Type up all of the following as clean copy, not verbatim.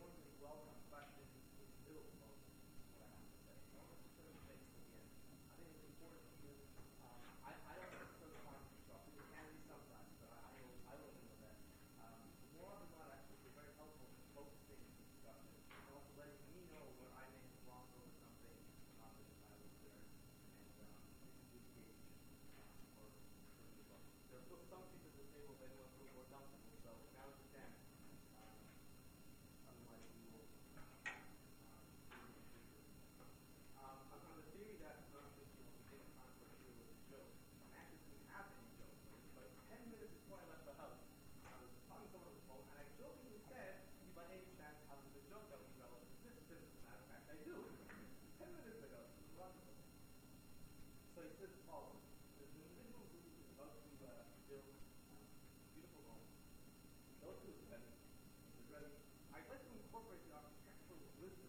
normally welcome questions in the middle of what I have to say. Don't necessarily wait till the end. I think it's important to you. I don't necessarily find it disruptive. It can be sometimes, but I will let you know that more often than not, actually, it's very helpful in focusing the discussion and also letting me know where I may have glossed over something that I was there, and it can really gauge for me as well. There are still some seats at the table if anyone's a little more comfortable, so now is the chance. Otherwise, we will on the theory that, for instance, we didn't time for a series of jokes, and I actually didn't have any jokes. But 10 minutes before I left the house, I was talking to someone on the phone, and I jokingly said, "Do you by any chance have a good joke that would be relevant to this?" Since, as a matter of fact, I do. 10 minutes ago. This is wonderful. So he says as follows. There's an individual who is about to build a beautiful home. He goes to his wedding. He says, "Ready? I'd like to incorporate the architectural wisdom."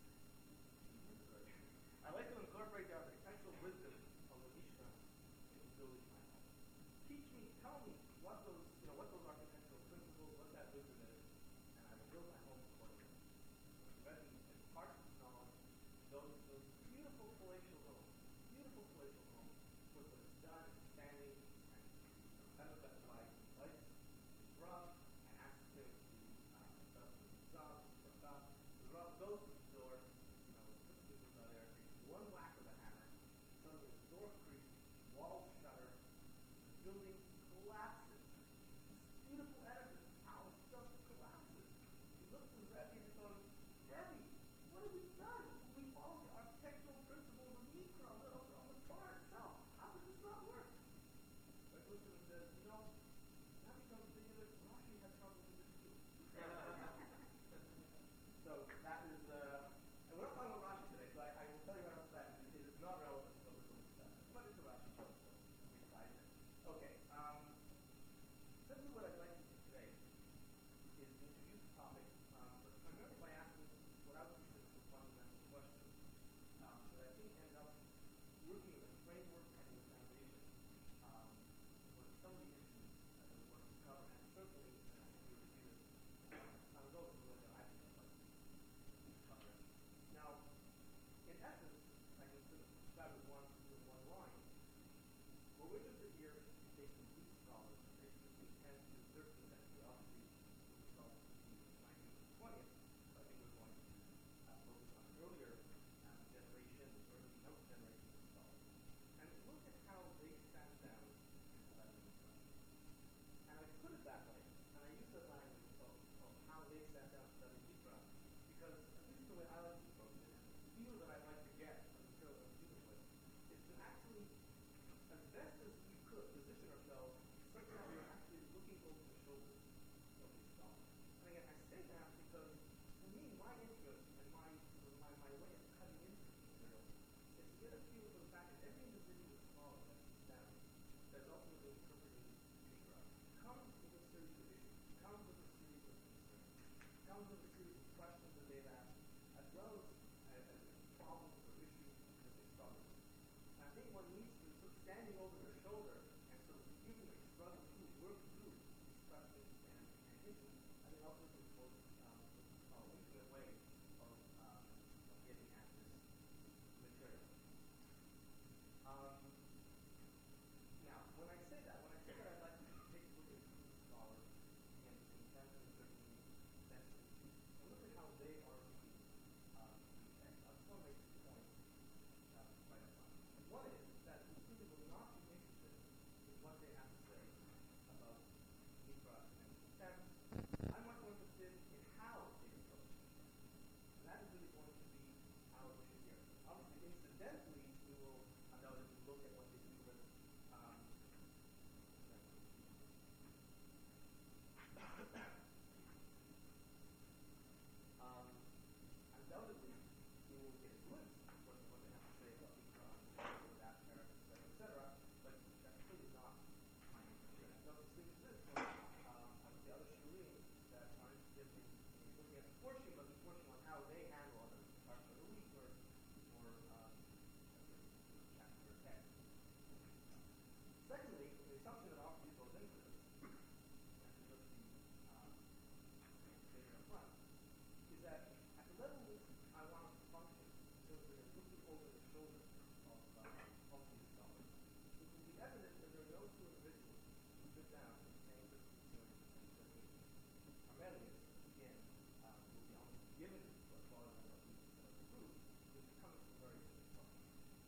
"I'd like to incorporate the architectural wisdom of the Mishnah into building my home. Tell me what those architectural principles, what that wisdom is, and I will build my home accordingly." So the Rebbe imparts his knowledge. Those beautiful palatial homes, with what it's done and standing, and the Rebbe invites his Rav and asks him to set up the Zav, the Rav goes to the door, puts the Mizuzah there, and one whack of the hammer, suddenly the door creaks, walls shudder, the building collapses. This beautiful edifice, this house just collapses. He looks to the Rebbe and he goes, "Rebbe, what have we done? We followed the architectural principles of Mikra, of the Torah itself. How could this not work?" Rebbe looks at him and says, "Now becomes ridiculous. Rashi had trouble with this too." So that is, and we're not talking about Rashi today, so I will tell you right off the bat, it is not relevant to what we're going to discuss. But it's a Rashi show, so we decided it. Okay, simply what I'd like to do today is introduce the topic, but primarily by asking what I would consider some fundamental questions that I think end up working as a framework and as a foundation for some of the issues that we want to cover, and certainly, and I think we review this some of those that I think I'd like to cover. Now, in essence, I can sort of describe it in one line. What we're interested here is taking Greek scholars from the 10th to the 13th century. Obviously, Greek scholars would be the 19th and 20th, so I think we're going to focus on earlier generations, early note generations of scholars, and look at how they sat down and studied Mikra. And I put it that way, and I use that language of how they sat down and studied Mikra, because at least the way I like to approach it, and the feel that I'd like to get from the material that I'm dealing with, is to actually, as best as we could, position ourselves such that we're actually looking over the shoulders of these scholars. And again, I say that because, for me, my interest and my way of cutting into this material is to get a feel for the fact that every individual scholar that sits down, that's ultimately interpreting Mikra, comes with a series of issues, comes with a series of concerns, comes with a series of questions that they've asked, as well as problems or issues that they struggle with. And I think one needs to sort of standing over their shoulder and sort of giving a struggle to work through these questions and issues, I think ultimately was an infinite way of getting at this material. Now, when I say that I'd like to take a look at Greek scholars in 10th and 13th century and look at how they are reading these texts. I just want to make 2 points right up front. One is that we simply will not be interested in what they have to say about Mikra and Shem. I'm much more interested in how they approach Mikra. And that is really going to be our issue here. Obviously, incidentally, we will undoubtedly look at what they do with undoubtedly, we will get a glimpse, of course, of what they have to say about Mikra and that paragraph, etc. But that's clearly not my interest here. And so it seems to this point, I would say other shurim that are interested in looking at the portion, but the portion on how they handle other parts of the week or chapter or text. Secondly, the assumption that obviously goes into this, and to just be stated up front, is is that at the level which I want to function, so that they're looking over the shoulder of these scholars, it will be evident that there are no two individuals who sit down in the same physical experience at the same meeting. Armelius, again, will be almost given as far as I know, he set up the group, because he's coming from very different sources.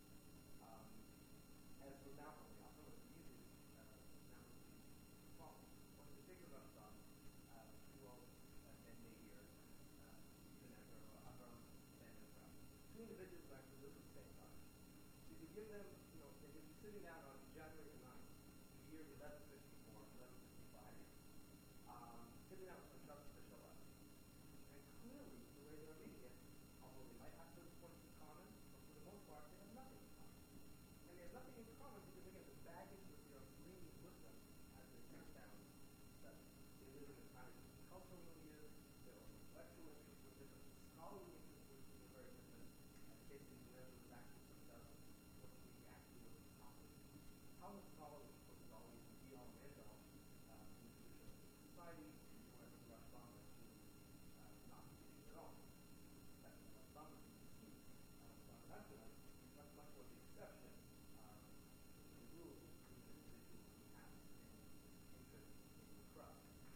As for Malcolm, some of the easiest examples of these problems. When you take a Rashbam, who wrote and made here, even after Avram and Ezra, two individuals who actually lived at the same time. So you could give them, they could be sitting down on January the 9th, in the year 1154, 1155, sitting out on Shabbat Shabbat. And clearly, the way they're reading it, although they might have certain points in common, but for the most part, they have nothing in common. And they have nothing in common because, again, the baggage that they are bringing with them as they sit down study. They live in entirely different cultural milieu, their own intellectual interests were different, scholarly interests were very different, and Casey Never was actually success, what he actually was accomplished. Talmud scholarly, of course, is always the be-all and end-all in the tradition of society, whereas the Rashbam is really not the issue at all. In fact, the Rashbam is the key. Much more the exception. The rule is the individuals who have the same interest in the crowd.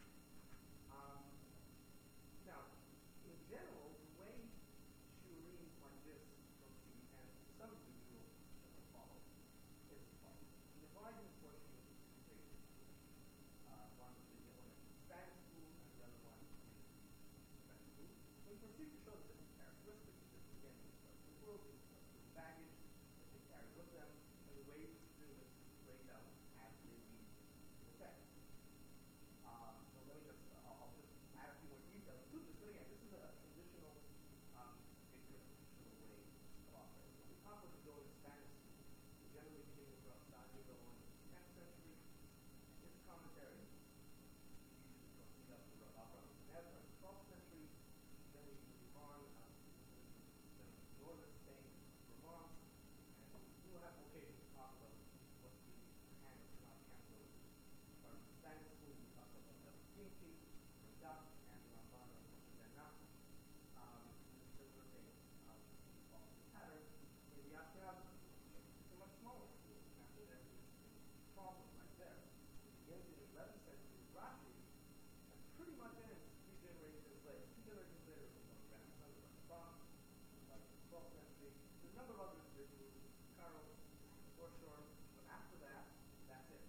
Now, in general, the way shurim like this proceed, and to some degree we will follow, is as follows. We divide this portion into two phases. One is the element of Spanish school, and the other one is the French school. We proceed to show the different characteristics of this, again, the world, the baggage that they carry with them, and the ways the students laid out as they read the text. So let me just, I'll just add a few more details to this, but again, this is a traditional picture, a traditional way of operating. When we talk about the Golden Spanish school, we generally begin with Rav Sadia Gaon in the 10th century, and his commentary usually proceed up to Rav Avraham Never in the 12th century. Then we move on to northern Spain, Vermont, and we will have occasion to talk about what the canon and not canon was. Part of the Spanish school, we talk about Ginki, Duck, and Ramban of Moshe and similar things follow the pattern. In the Ashkenazi school, it's a much smaller school. Actually, there's a problem right there. It begins in the 11th century with Rashi, and pretty much ends 3 generations later. 2 generations later, it was the grandson of Rashbam, like the 12th century. There's a number of other individuals, Karol, Dorshor, but after that, that's it.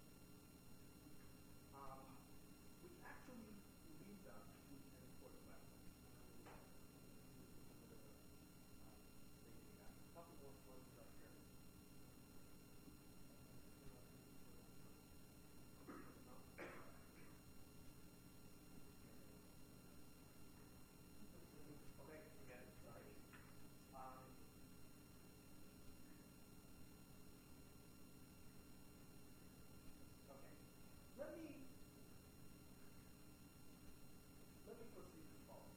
Which actually leads us to an important question. A couple more slides up here. Okay, forget it, sorry. Okay. Let me proceed as follows.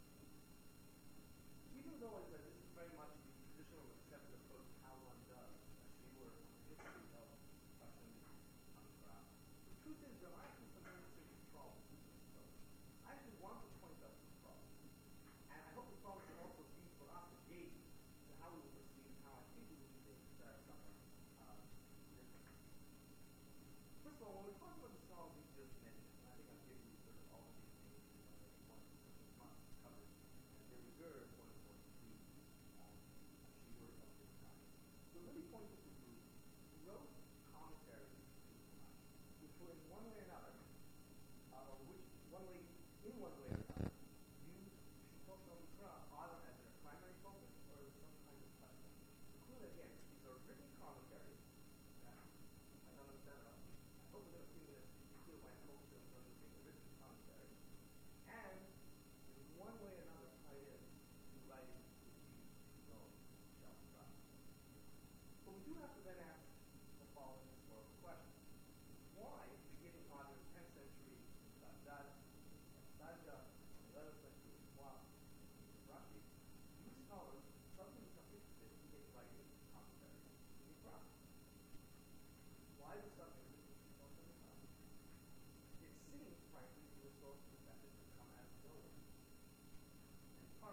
Even though I said this is very much the traditional accepted approach to how one does, as we were on the history of Russian Hamikra, the truth is there are actually some very serious problems with this approach. I actually want to point out some problems. And I hope the problems will also be for us a gauge to how we will proceed, how I think we will do things that are somewhat different. First of all, when we talk about the scholars we just mentioned, and I think I've given you sort of all of these names, one specific month covered, and they reserve one of the most key Shiur of this time. So really pointed to group who wrote commentaries to the Tanakh, which were in one way or another, or which in one way or another, used Shittot HaMikra either as their primary focus or as some kind of custom. So clearly, again, these are written commentaries. I don't understand it. I hope within a few minutes you feel my approach to understanding the written commentary. And in one way or another tied in to writing which you know shall trust. But we do have to then ask the following historical question. Why, beginning either in the 10th century in Baghdad, Saja, or the 11th century in Qaf, Rashi, these scholars suddenly become interested in writing commentaries to the Quran? Why the subject of Shittot HaMikra? It seems, frankly, to a source that this has come out of nowhere. And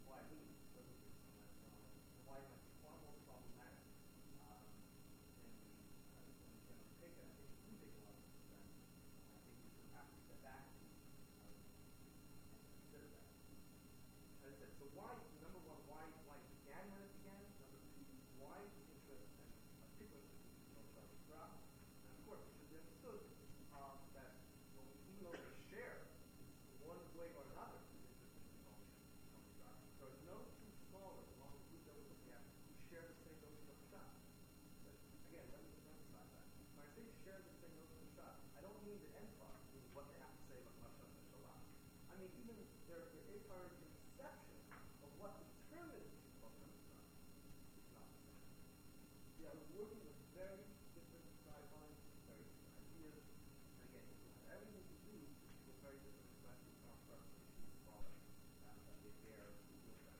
why me doesn't do so much, and why it might be far more problematic than we generally take it. I think we do take a lot of sense. I think we sort of have to step back and consider that. As I said, so why, number one, why it began when it began. Number two, why interest and particular institutional Charles Schwab. And of course, it should be understood that even though they share one way or another the interest in Charles Schwab, there are no two scholars among the group that we're looking at who share the same notion of Schwab. But again, let me emphasize that. When I say share the same notion of Schwab, I don't mean the end product, meaning what they have to say about Mashal and Shalom. I mean even their a priori conception of what determines Mashal and Shalom is not the same. They are working with very different guidelines, very different ideas, and again, it will have everything to do with very different expressions of issues involved that they bear with them.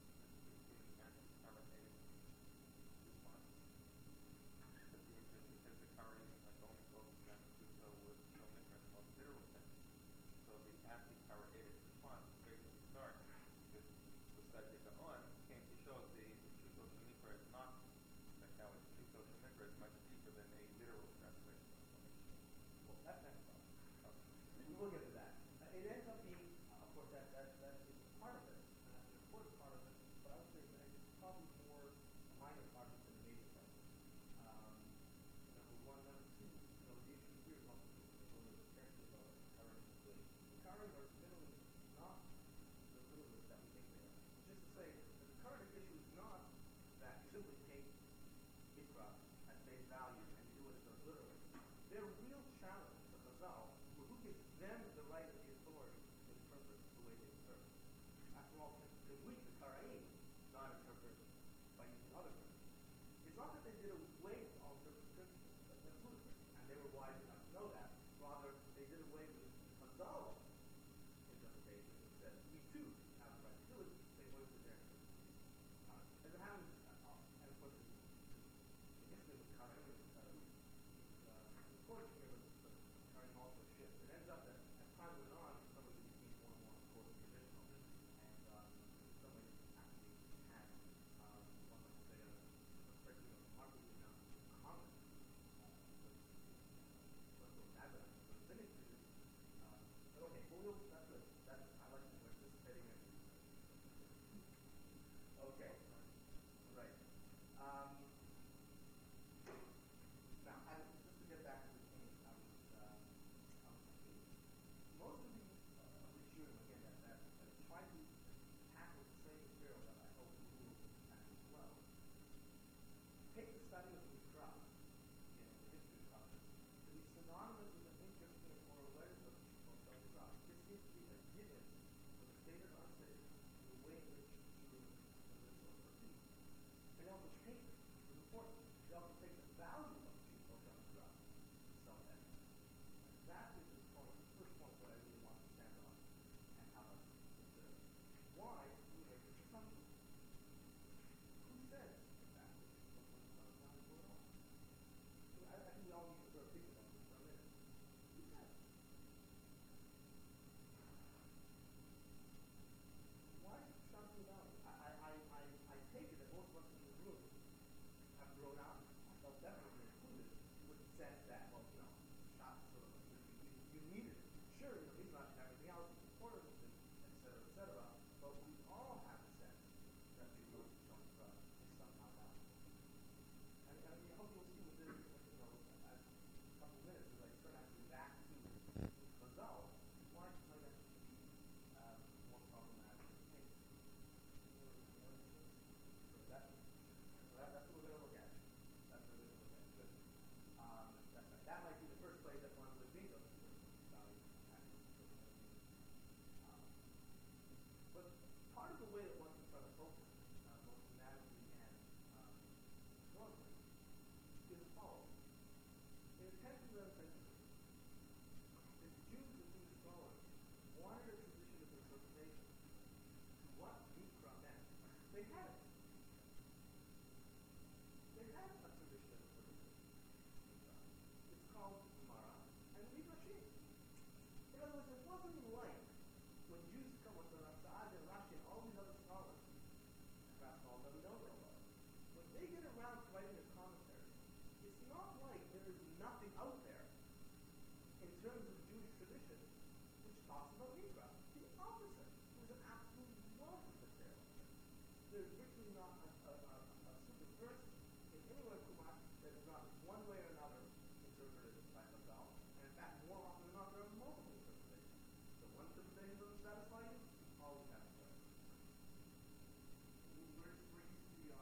Because the Kari only focuses on Kuso with Shomikra in the most literal sense. So the anti-Karaedic response is basically start because the Sajika on came to show the Shuto Shomikra is not like how it's Shuto Shomikra is much deeper than a literal translation of Shomikra. Well, that's next problem. Okay. We will get to that. It ends up being, of course, that is a part of it, and that's an important part of it, but I would say that it's probably more a minor part than a major part of it. Number one. Number two, the issue here is also a little bit careful about Kari and Kli. The Kari are generally not the literalists that we think they are. Which is to say, that the current issue is not that you simply take Ikra at face value and you do it sort of literally. Their real challenge to Chazal was who gives them the right and the authority to interpret the way they interpret. After all, can we, the Karaim, not interpret by using other principles? It's not that they did away with all certain principles, that's ludicrous, and they were wise enough to know that. Rather, they did away with Chazal's interpretation and said, we too have the right to do it, they went to their interpretation. As it happens, and of course, the history of the Karaim is unfortunate here, but Karaim also shifts. It ends up that as time went on, some of it became more and more, of course, traditional, and in some ways actually had, one might say, a remarkably enough common lineage. But okay, well, that's good. I like that we're anticipating it. Okay. Right. Now, just to get back to the thing I was thinking, most of these shiurim, again, that try to tackle the same material that I hope you will tackle as well, take the study of the Mikra, the history of it, to be synonymous with an interest in or awareness of Mikra. This seems to be a given, whether stated or unstated, in the way in which shiurim proceed. And they also take it, which is important. They also take the value of Mikra itself. That is the point, the first point that I really want to stand on and have us consider. Why do we make this assumption? Who said that? Not at all. I think we all need to sort of think about this for a minute. Who said it? Why is it shocking value? I take it that most of us in this room have grown up, myself definitely included, with the sense that, well, shop sort of you need it. Sure, Midrash and everything else is important, and et cetera, but we all have a sense that the Yom Kippur is somehow valuable. And I hope you'll see with this, as a couple of minutes, as I turn actually back to Chazal, why it might actually be more problematic than the case. That's what we're going to look at. That's what we're going to look at. Good. That might be the first place that one would think of value. But part of the way that one can try to focus both thematically and strongly is the following. In the 10th and 11th century, the Jews and Jewish scholars wanted a tradition of interpretation to what Mikra meant. They had it. They had a tradition of interpretation. It's called Gemara and Midrashim. In other words, it wasn't like when Jews come what the Sa'ad and Rashi and all these other scholars, and perhaps all of them don't know about, when they get around to writing a commentary, it's not like there is nothing out there in terms of Jewish tradition which talks about Mikra. The opposite. There's an absolute wealth of material. There's virtually not a single verse in anywhere in Chumash that is not one way or another interpreted by Chazal. And in fact, more often than not, there are multiple interpretations. So one interpretation doesn't satisfy you, you always have a choice. Where you see the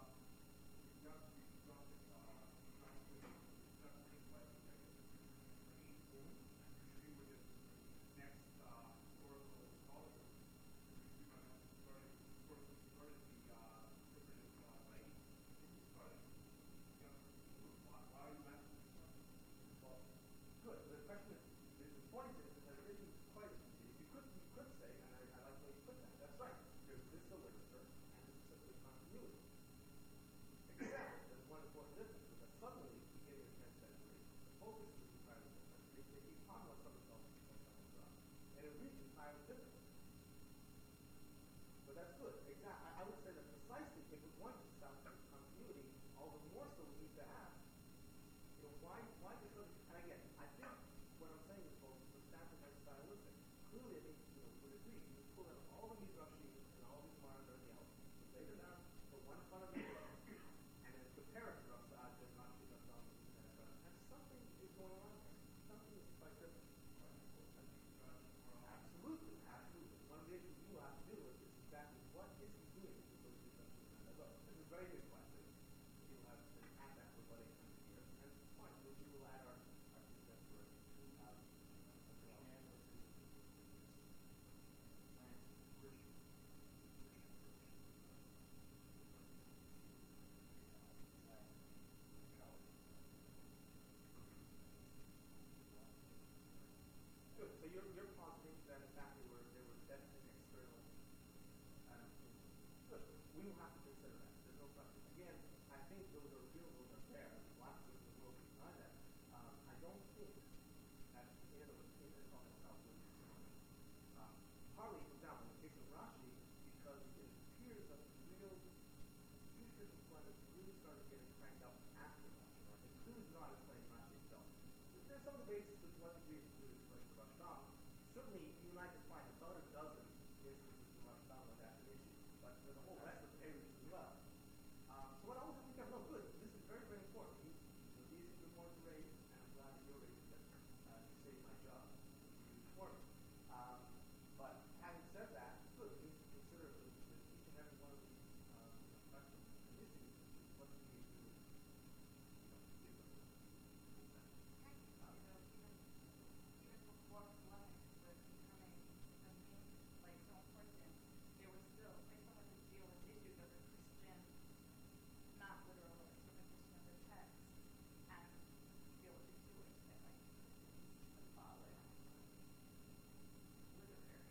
Good. The question is, the point is that there isn't quite, you could say, and I like the way you put that, that's right, there exists a literature, and this is simply continuity. Except, there's one important difference, is that suddenly, beginning in the 10th century, the focus is entirely different. They talk about something else, and it reads entirely different. But that's good. Exactly. I would say that precisely, if we're going to establish continuity, all the more so we need to ask, why because, and again, I think what I'm saying is both substantive and stylistic. Clearly, I think, would agree, you pull in all the Midrashim and all these Gemara and everything else, you lay them down, put one in front of the other, and then compare it to Rav Sa'ad and Rashi, and something is going on here. Something is quite different. Absolutely. One of the issues you will have to deal with is exactly what is he doing with those Midrashim and Hazot. This is a very big question. You'll have to add that for about 800 years, and fine, we will add our 2 cents for it as well. Good. So you're positing that in fact there were definite external good. We will have to consider that. There's no question. Again, I think those are real, those are fair. There's lots of the world behind that. I don't think at the end of itself will be similar. Partly, for example, in the case of Rashi, because it appears that the real Jewish employment really started getting cranked up after Rashi. Right? It clearly is not explaining Rashi itself. There's some debates as to what degree it's really explaining Rashbam. Certainly, you and I can find about a dozen instances in Rashbam where that's an issue. But there's a whole rest of areas as well. So what I always think of, no, good. This is very, very important. These are good points to raise, and I'm glad that you're raising them to save my job for me. But having said that, good. We need to consider that each and every one of these questions and issues is what do we do give them. Even before polemics was becoming a main, so important, there was still, someone would deal with issues of the Christian, not literal interpretation of the text, and deal with the Jewish, that symbolic, literary,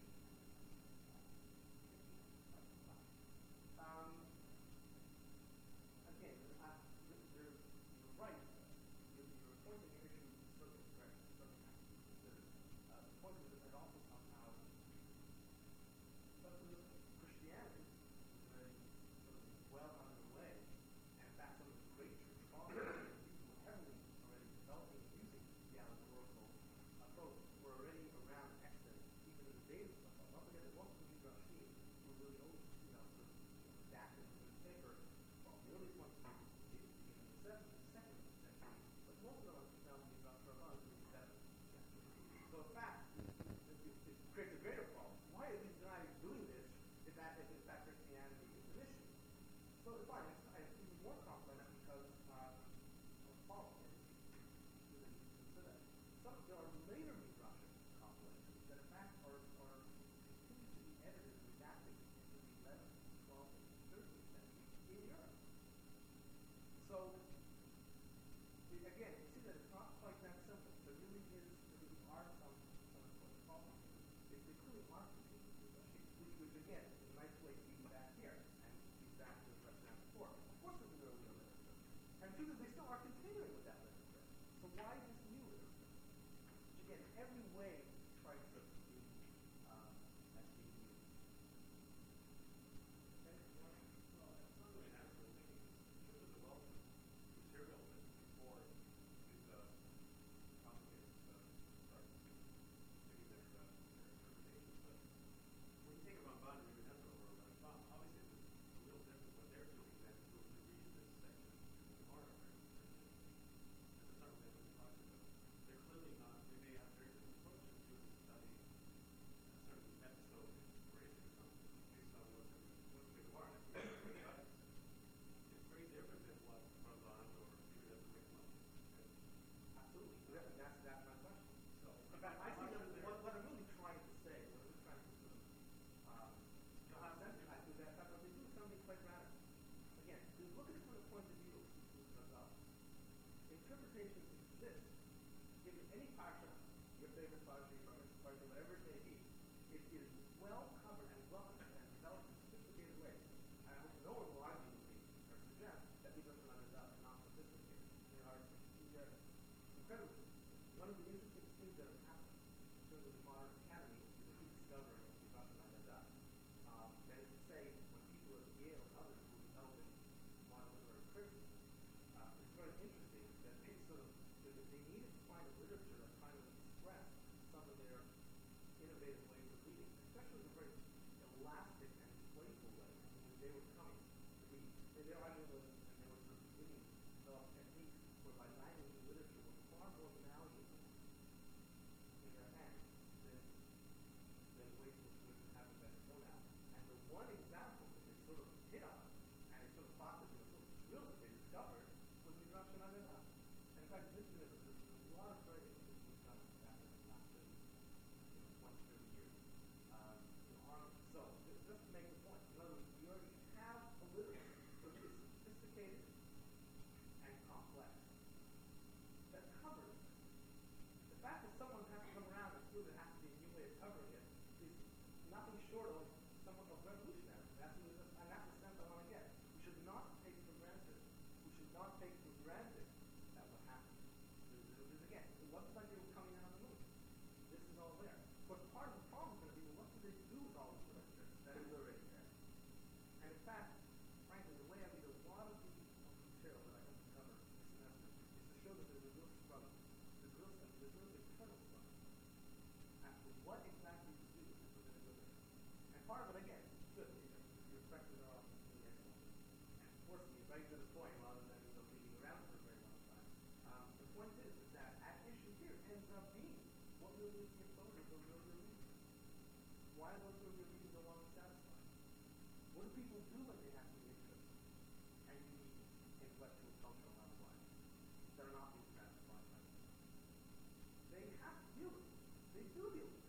Again, you're right. Your point of your issue is certainly correct. It certainly has to be considered. The point is that also somehow, Christianity is already sort of well underway. And in fact, some of the great church fathers were heavily already developing and using the allegorical approach were already around Exodus, even in the days of Chazal. Don't forget that most of the Midrashim were really old, redacted in the paper. Well, the earliest ones beginning in the 2nd century, but most of them are found in the Midrash in the 7th century. So in fact, it creates a greater problem. Why are these guys doing this if in fact Christianity is an issue? So fine, it's even more complex because there are later Midrashim compilations that in fact are continue to be edited and redacted into the 11th, 12th, and 13th century in Europe. So again, you see that it's not quite that simple. There really are some problems here. They clearly are continuing Midrashim, which again is a nice way to feed back here and feed back to the question asked before. Of course there's an earlier literature. And the truth is they still are continuing with that literature. So why this new literature? Which again, in every way strikes us as being used. look at it from the point of view of Sifus Razal, interpretations exist. Give me any parsha, your favorite parsha, your favorite parsha, whatever it may be, it is well covered and well understood and developed in sophisticated ways. And I hope no one will argue with me or suggest that Midrash Razal is not sophisticated. They are incredibly sophisticated. One of the interesting things that has happened in terms of the modern academy is the rediscovery of Midrash Razal. That is to say, when people at Yale and others were developing modern literary criticism, it's very interesting that they needed to find a literature that kind of expressed some of their innovative ways of reading, especially the very elastic and playful way in which they were coming to read. Their argument was, and they were sort of beginning to develop techniques whereby language and literature were far more malleable in their hands than ways in which literature had been shown out. And the one example that they sort of hit on, and they sort of thought that they were sort of thrilled that they discovered, was Midrash Razal. And in fact, there's a lot of very interesting stuff that's happened in the last 30, 20, 30 years. Just to make the point, in other words, you already have a literature which is sophisticated and complex that covers it. The fact that someone has to come around and feel there has to be a new way of covering it is nothing short of somewhat of revolutionary. And that's the sense I want to get. We should not take for granted. We should not take for granted that what happened is again, what plenty were coming out of the moon. This is all there. But part of the problem is going to be, well, what do they do with all this literature that is already there? And in fact, frankly, the way I read a lot of the material that I hope to cover this semester is to show that there's a real struggle. There's a real internal struggle as to what exactly to do with this within literature. And part of it, again, is good. Your perspectives are often really excellent. And force me right to the point rather than beating around for a very long time. The point is that at issue here ends up being what really is the exposure of those earlier readings. Why are those earlier readings no longer satisfied? What do people do when they have new interests and unique intellectual, cultural, and otherwise that are not being satisfied by them? They have to deal with it. They do deal with it.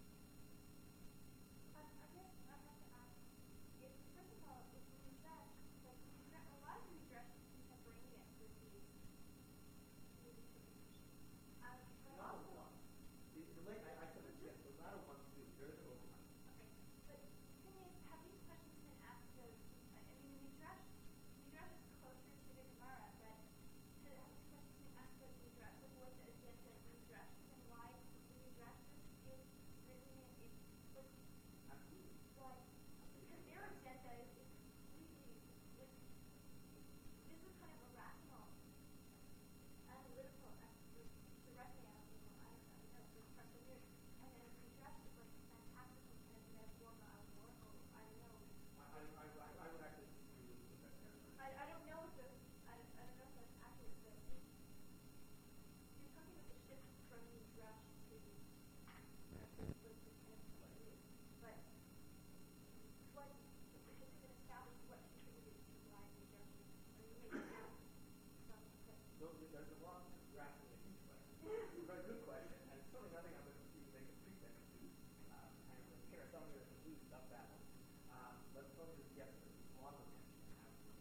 I guess I have to ask, if first of all, if you said, like, a lot of these dresses contemporaneous with these interpretations. But Not also, a lot. I said it, yes, the latter ones do. There is an overlap. okay, but the thing is, have these questions been asked of, I mean, Midrash is closer to the Gemara, but have these questions been asked of Midrash, like what the agenda of Midrash is and why Midrash is really, like, Absolutely. why? Because their agenda is completely, like, this is kind of irrational, analytical, directly analytical, I don't know, like Parthenius. And then Midrash is like fantastical, kind of metaphorical, I don't know. I would actually disagree with that characterization. I don't know if that's accurate, but you're talking about the shift from Midrash to like the kind of view. But what has it been established what contributed to why Midrash is, I mean, maybe now some, but There's a lot to asking a huge question. It's a very good question, and it's certainly nothing I'm going to even make a pretext to. And here are some of the conclusions of that one. But the point is, yes, there's a lot of attention absolutely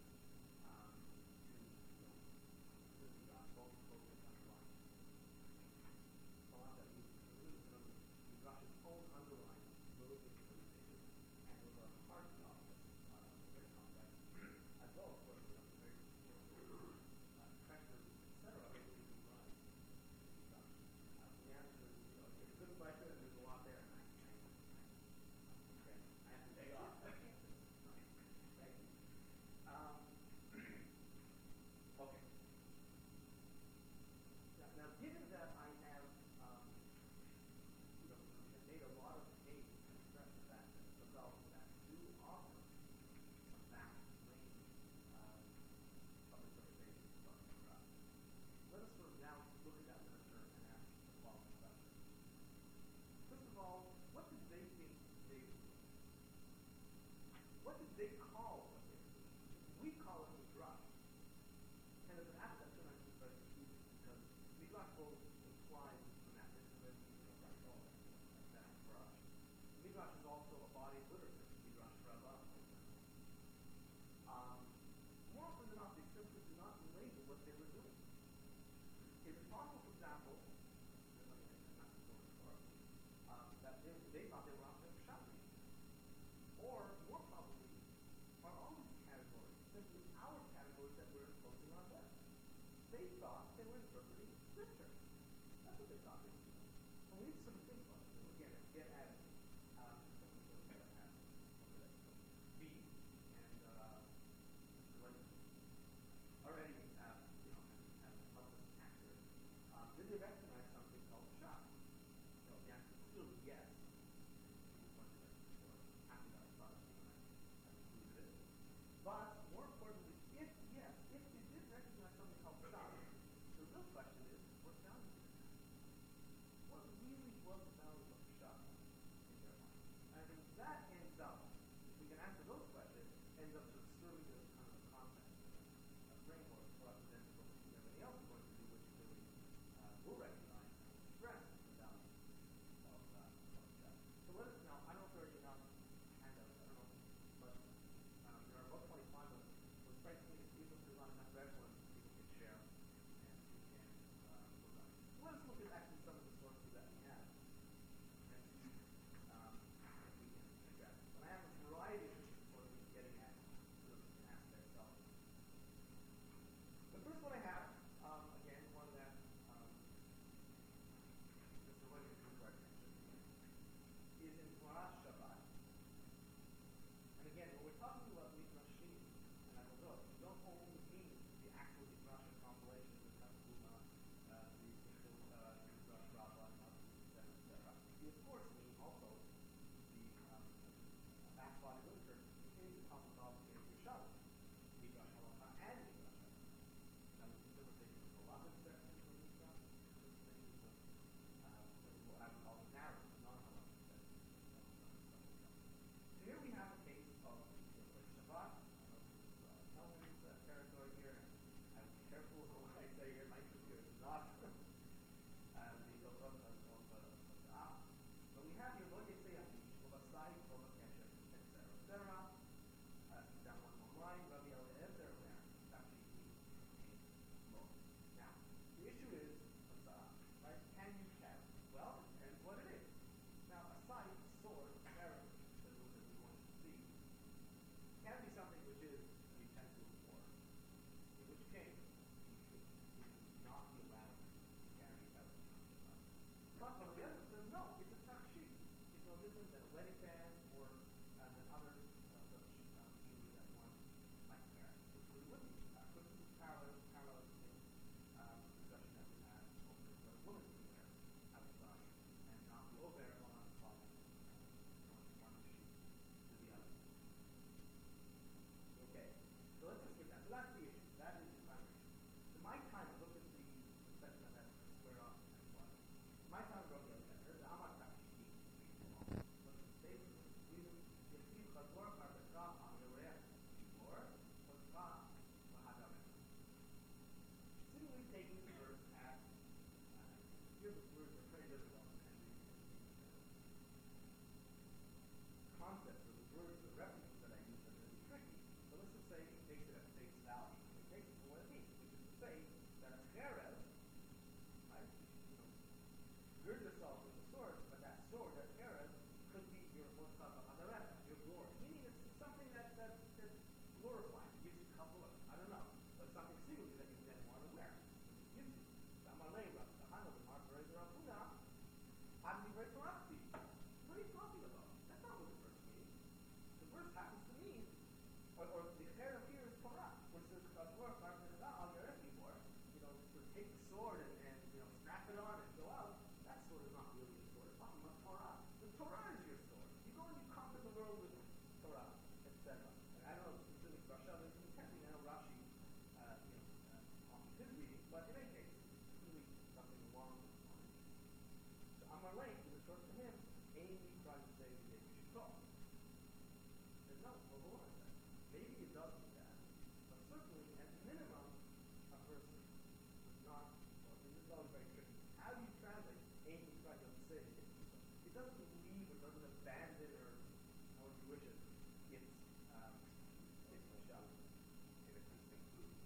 to the both its underlying. A lot that we lose in Midrash's own underlying motive interpretation, and those are hard to obvious, very complex, as well, of course, the very pressures, etc., that we can rise in Midrash. The answer is, it's a good question, and there's a lot there, and I have to beg off that answer. Thank you. Okay. Now, given that I have, made a lot of haste to stress the fact that the that do offer a vast range of interpretations of Midrash, let us sort of now look at that literature and ask the following question. First of all, what did they think they were doing? What did they call what they were doing? We call it Midrash. And as an act, that sometimes is very confusing because Midrash both implies monasticism, like all that for us. Midrash is also a body of literature, Midrash Rabbah, for example. More often than enough, they simply did not label what they were doing. Is it possible, for example, that they thought they were operating for shopping? Or, more probably, are all these categories simply our categories that we're imposing on them? They thought they were interpreting Scripture. That's what they thought they were doing. And we need to sort of think about it. So again, get at it. B and already have helped us answer. Did they recognize something called shock? So the answer is clearly yes. Happy that I thought of you and I included it. But more importantly, if yes, if they did recognize something called shock, the real question is, what value did it have? What really was the value of shock in their mind? And I think that ends up, if we can answer those questions, ends up sort of serving as kind of a context, a framework for us to then go see what everybody else is going to do, which clearly will recognize and express the value of shock. So let us now, I don't know if there are enough handouts, I don't know, but there are about 25 of them. So it's frankly, even if there's not enough for everyone, people can share and we can look at it. So let us look at actually some of the sources that we have and see if we can address it. And I have a variety of different sources getting at sort of aspects of it. The first one I have, again, one that Mr. Williams drew our attention to, is in Rosh Shabbat. And again, when we're talking about Midrashim and Avodot, we don't only mean the actual Midrash compilation, the Tanhuma, the Midrash Rabbah, and others, etc. We of course mean also the backbone literature continuing to come about in Yerushalayim, Midrash Halacha and Midrash Halacha. Now, the interpretation of the Halachic sections of Midrash, interpretations of what I would call the narrow, non-Halachic sections. So here we have a case of Shabbat. I know this is Kelvin's territory here, and I will be careful of what I say here. My interest here is not the Hilchot of Sha'ah. But we have here, what you say on the Shabbat, Shabbat Kesher, etc. Down one more line, Rabbi Eliezer there, actually look. Now, the issue is, right? Can you carry? Well, it depends what it is. Now, a scythe, a sword, a arrow, that we want to see, can be something which is an utensil of war. In which case, you should not be allowed to carry it out. But on the other says, no, it's a tachshit. It's no different than a wedding band or than other such jewelry that one might wear. So it would be this is parallel to the discussion that we had over what a woman can wear outside and not be over on one sheet to the other. Okay, so let's just get that. So that's the issue. That is the primary issue. So my time, look at the section that has to square off and what. My time wrote the other letter, the Amat Takshiki. What does it say? Yesiv Chazor Charbeka on Yoreh Shibor, Chazka Vahadaret. Simply taking the verse as, here the words are very difficult, and the concepts of the words, the references that I use are going to be tricky. So let's just say it takes it at face value. It takes it for what it means, which is to say that a cherev, right, gird yourself with a sword, but that sword, that cherev, could be your your glory. Meaning it's something that's glorifying. It gives you kabbalah. I don't know. But something singular that you then want to wear. It gives you. What are you talking about? That's not what the verse means. The verse happens to mean, or the cherev here is Torah, which says, to take the sword and strap it on and go out. That sword is not really a sword. It's talking about Torah. The Torah is your sword. You go and you conquer the world with Torah, etc. And I don't know specific Rasha is intending. I know Rashi, on his reading, but in any case, it's really something along this line. So Amalek is a short to him. Amy tried to say that you should go. There's no, well, hold on a second. Maybe it does do that, but certainly, at minimum, a person does not, well, this is always very tricky. How do you translate Amy tried to say that you should go? It doesn't leave or doesn't abandon or however you wish it. It's a shot. If it just includes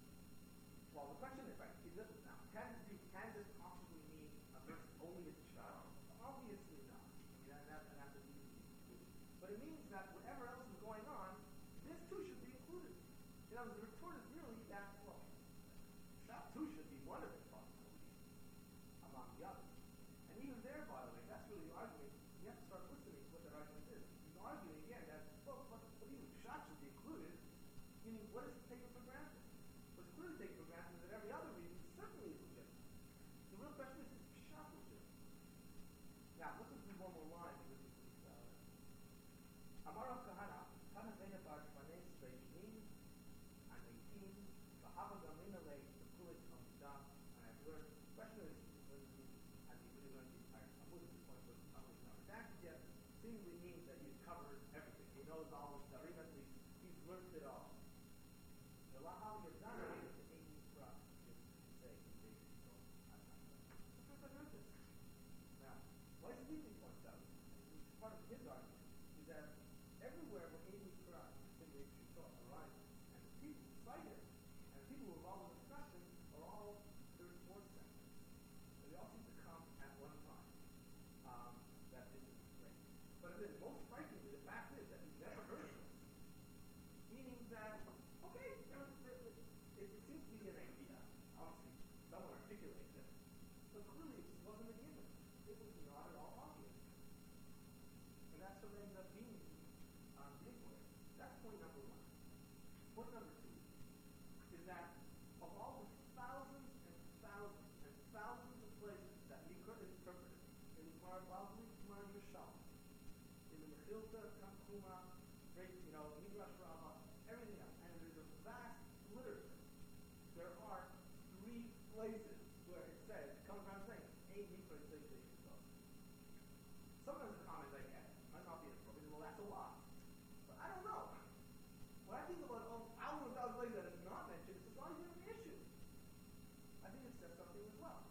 well, the question is, right, is this now, can this possibly mean a verse only is a shot? Obviously not. I mean, that's an easy conclusion. But it means that whatever else is going on, this too should be included. You know, the retort is really that, well, shot too should be one of its possibilities among the others. And even there, by the way, that's really the argument. You have to start listening to what that argument is. He's arguing again that, well, but even shot should be included, meaning what is taken for granted? What's clearly taken for granted is that every other reason certainly is legitimate. The real question is shot legitimate? Now, listen to one more line because this is Amar Rav Kahana, Kahana Benabar Shvanei Sveishnim, and 18, Vahava Gaminale, the Kulit of Dam, and I've learned, the question is, have you really learned the entire Talmud at this point, but the Talmud is not redacted yet, seemingly means that you've covered everything. He knows all the Darim at least, he's learned it all. The Lahal Yadana is the Amy Krah, just to say, in basic control. Sometimes I heard this. Now, Weiss Weekly points out, which is part of his argument, is that everywhere where Amy Krah, the Amy Shittot, arises, and the people who cite it, and the people who are involved in the discussion, are all third, fourth century. So they all seem to come at one time. That this is great. But then, most strikingly, the fact is that he's never heard of this. Meaning that, okay, it seems to be an idea. Obviously, someone articulated it. But clearly, it wasn't a given. It was not at all obvious. And that's what ends up being the inquiry. That's point number one. Point number two is that of all the thousands and thousands and thousands of places that Mikra is interpreted, in the Gemara Bavli, Gemara Yishal, in the Mechilta, Tanchuma, great, Midrash Rabbah, everything else, and there's a vast literature. There are 3 places where it says, it comes around saying, a Mikra says they should go. Sometimes the comment I get might not be appropriate, well, that's a lot. But I don't know. When I think about thousands of places that it's not mentioned, it's not even an issue. I think it says something as well.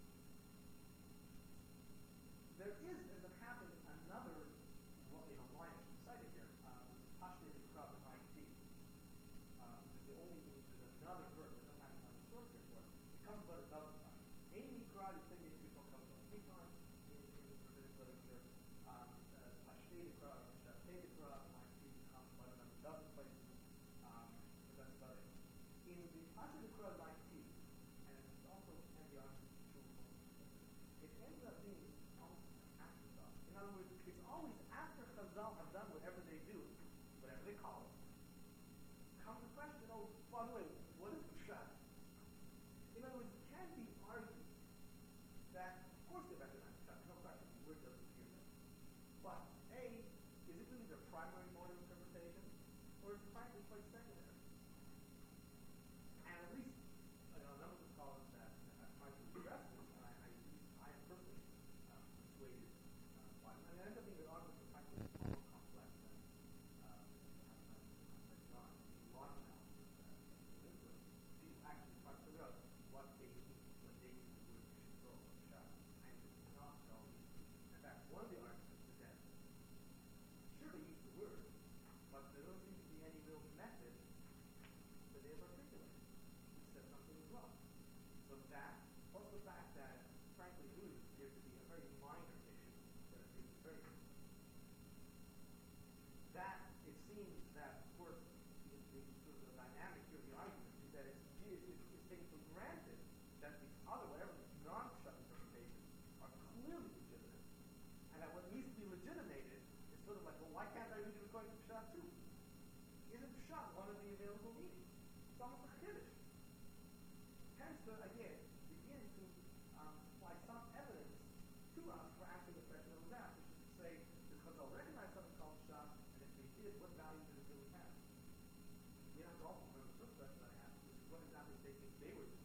There is, as it happens, another line I should cite it here, Pashne the Krab in IT, which is the only, which is another verse that doesn't have another source here for it. It comes about a dozen times. Amy Krab, you think maybe people comes about 3 times in the rabbinic literature. Pashne the Krab, Shatei the Krab in IT comes about another dozen places. But that's about it. In the Pashne the Krab in IT, and it's also can be argued true, it ends up being almost an afterthought. In other words, it's always after Chazal have done whatever they do, whatever they call it, comes the question, oh, by the way, what is Pshat? In other words, it can be argued that, of course they recognize Pshat, no question, the word doesn't appear there. But, A, is it really their primary mode of interpretation, or is it frankly quite secondary? And at least, a number of scholars that have tried to address this, and I am personally persuaded by them. And it ends up being an argument for frankly far more complex than perhaps John. A lot of analysis that goes into it. People actually try to figure out what they mean when they use the word shidduch or shah. And it's not at all easy. In fact, one of the arguments is that sure they use the word, but there doesn't seem to be any real method that they have articulated, which says something as well. So that, plus the fact that, frankly, it really appears to be a very minor issue that appears very simple. That, it seems that, of course, the sort of the dynamic here of the argument is that it's taken for granted that the other, whatever the non-Pshat interpretations are clearly legitimate, and that what needs to be legitimated is sort of like, well, why can't I read it according to Pshat too? Isn't Pshat one of the available meanings? It's almost a chiddush. Hence, again, begin to supply some evidence to us for asking the question of that, which is to say, because they'll recognize something called Pshat, and if they did, what value does it really have? We have to also remember the first question I asked, which is what exactly they think they were doing.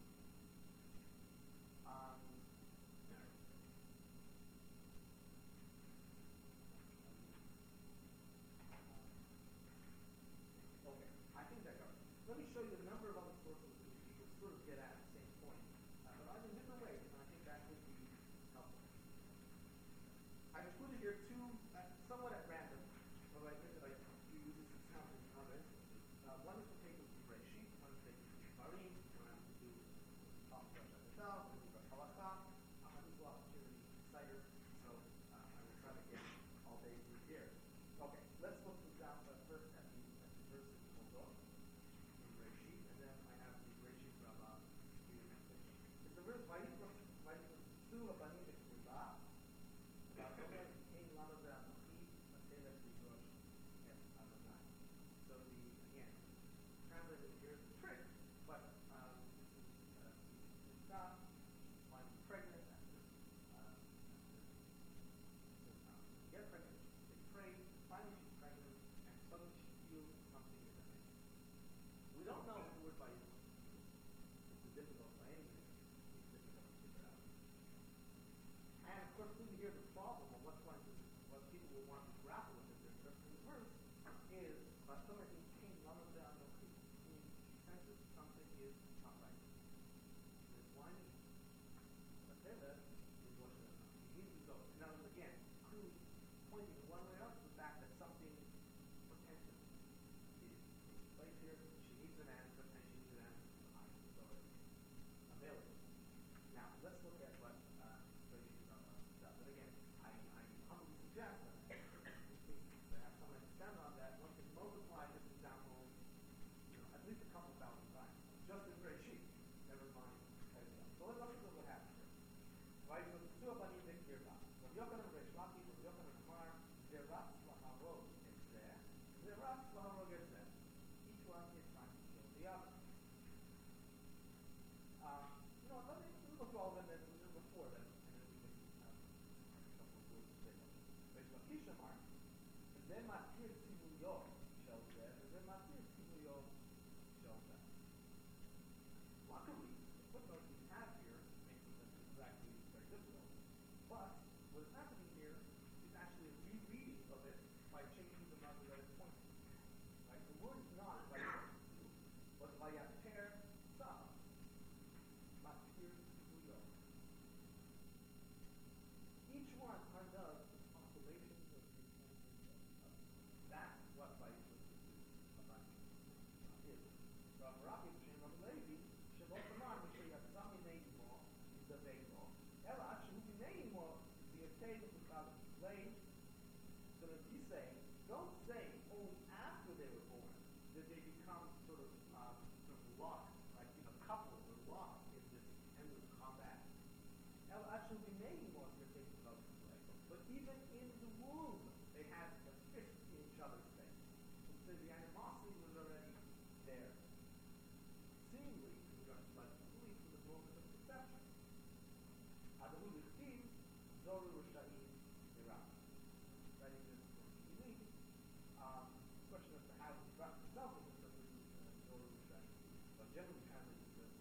Okay, I think that covers it. Let me show you a number of other sources which we will sort of get at the same point, but either in different ways, and I think that would be helpful. I've included here 2, somewhat at random, although I think that I use this example in other instances. One is taken from Breshit, one is taken from Devarim, one has to do with off Rosh Hashanah, we're going to Rosh Halakha. I'm an equal opportunity citer, so I will try to get all day through here. Okay, let's look down first at the verse in Toldot, in Reshit, and then I have the Reshit Rabbah here in the It's the verse, Vayitzu Abanim B'Kriva, V'Adomer Yikein Lanu Ve'Anochi, V'Telech V'Yirosh Et Adonai. So again, translated here is a trick, but this is Rivka finding pregnant after get pregnant. They pray, finally she's pregnant, and suddenly she feels something in the face. We don't know what the word Vayitzu is. It's difficult by any means. It's difficult to figure out. And of course, when you hear the problem of what people will want to grapple with in this particular verse is V'Adomer Yikein Lanu Ve'Anochi. She senses something is not right. This why me? V'Telech is what he needs to go. In other words, again, clearly pointing in one way or another to the fact that something portentous is taking place here. She needs an answer, and she needs an answer from the high authority available. Now, let's look at what Reshit Rabbah does. But again, I humbly suggest that to have some extent on that, one can multiply this example, at least a couple thousand times, just in Reshit, never mind everything else. So let's look at what happens here. Vayitzu Abanim B'Kriva, Rav Yochanan Reish Lakish, Rav Yochanan Amar, Zeratz Laharog Et Zeh, Zeratz Laharog Et Zeh. Each one is trying to kill the other. Let me look through all of them and before them, and then we can have a couple of words to say about it. Reish Lakish Amar, Ze Matir Tzivuyo Shel Zeh, Ze Matir Tzivuyo Shel Zeh. Luckily, the footnote we have here makes it exactly very difficult. But what is happening here is actually a rereading of it by changing the number that it's pointing to. Right? The word is not Vayitzu, but Vayater Sa. Matir Tzivuyo. Each one undoes the constellations of the intentions of others. That's what Vayitzu is. Rav Rafi B'Shem Rav Levi, Shelo Taman M'Shei Yatsa Minei Imo, Yizavei Lo, Ela Shehu Minei Imo, Yizavei L'Chad L'Plei. So that he's saying, don't say only after they were born that they become sort of locked, like coupled or locked in this endless combat. Ela Shehu Minei Imo, Yizavei L'Chad L'Plei. But even in the womb, they had a fist in each other's face. So the animosity was already there. Seemingly, but only from the moment of conception. Adamu L'Chtiv, Zoru Rishayim Iraq. Writing this from unique. Question as to how the Iraq itself is interpreted Zoru Rishayim. But generally translates this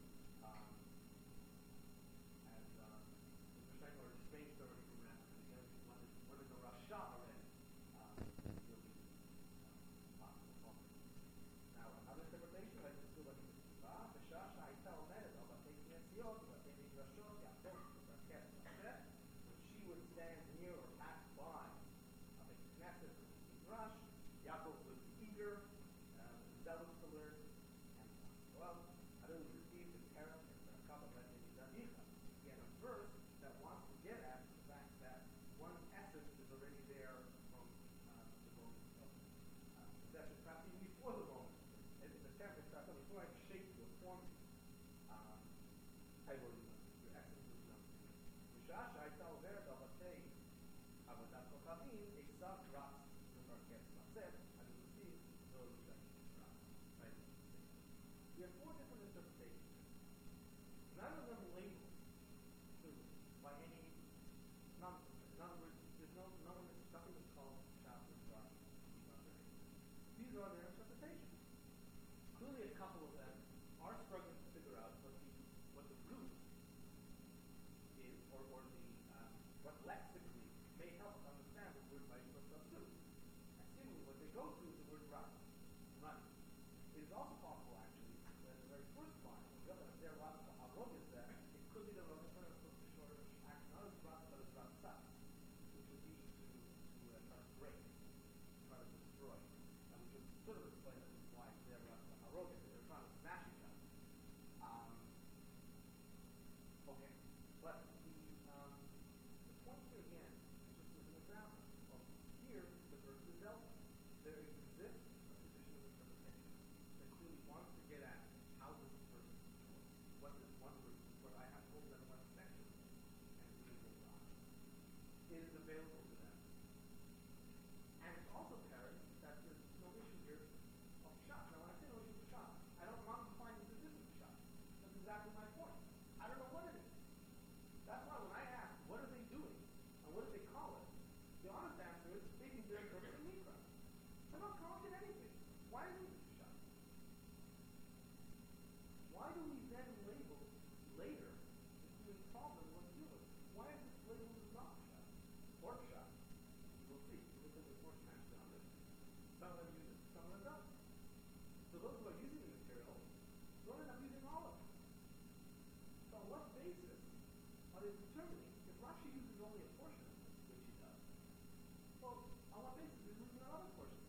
as the Rishayim are estranged already from Ram. And again, one is a Rasha already. Will be possible. Now, another interpretation, like the Suba Nidra, the Shasha Aita Omedet, of Batei Knesiot, Batei Midrashot, Yaakov, Raket, Raket, when she would stand near or pass by a Knesset or Midrash, Yaakov was eager, zealous to learn, and so on. I don't receive the parent and the Rakab Batei Midanicha. Again, a verse that wants to get at the fact that one's essence is already there from the moment of possession, perhaps even before the moment. And the term is perhaps before I shape you or form you. Your essence is known to me. V'shasha Aita Overet Al Batei Avodat Kochavim, Esav Ratz L'Market Matzet, and you will see Zoru Rishayim Ratz. Right? We have four different interpretations. None of them labeled clearly by any nonsense. In other words, there's nothing is called Shas and Rashi. These are their interpretations. Clearly, a couple of them are struggling to figure out what the root is, or what lexically may help us understand the word Vayitzu do. And seemingly, what they go to is the word Rat, money. It is also possible, actually, that in the very first line, when we look at their Rat, is that it could be the Rav Yochanan put the shorter act, not as Rat, but as Ratzat, which would be to try to break, try to destroy. And we should sort of explain that this is why they're Rat, they're trying to smash each other. Okay. But the point here again, just as an example, of here, the verb is delta. There exists a position of interpretation that clearly wants to get at how does this person choice. What does one person, what I have told them what section and legal God. It is available to them. And it's also apparent that there's no issue here of shot. Now when I say no issue of shot, I don't want to find that this isn't a shot. That's exactly my point. I don't know what it is. That's why when I ask, what are they doing? And what do they call it? The honest answer is, they think they're interpreting Mikra. They're not calling it anything. Why isn't it a shot? Why do we then label later, if we solve them, what to do with it? Why is this labeled as not a shot? Or a shot? We'll see. We'll look at the portion actually on this. Some of them use it, some of them don't. So those who are using the material don't end up using all of it. So on what basis are they determining if Rashi uses only a portion of this, which he does? Well, on what basis is he using another portion?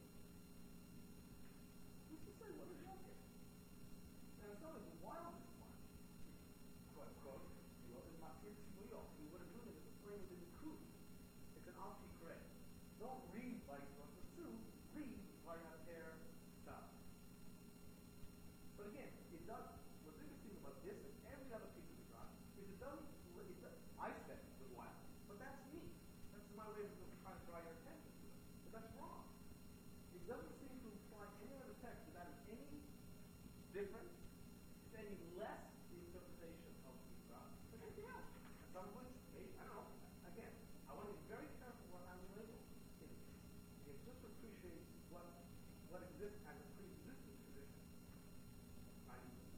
Who's to say what is wrong here? And it's not like the wildest one. Quote, quote, you know, is Matir Tzimuyot. We would have known it as a plain within the coup. It's an Al-Tikre. Don't read by Yisroel Sue, read by Matir Tzah. But again, it does, what's interesting about this and every other piece of the Quran is it doesn't, I said it was wild, but that's me. That's my way of trying to draw your attention to it. But that's wrong. It doesn't seem to imply any other text that is any different, it's any less the interpretation of the Quran than anything else. Some of which, maybe, I don't know. Again, I want to be very careful what I'm labeled in this. You just appreciate what exists as a pre-existing tradition. I use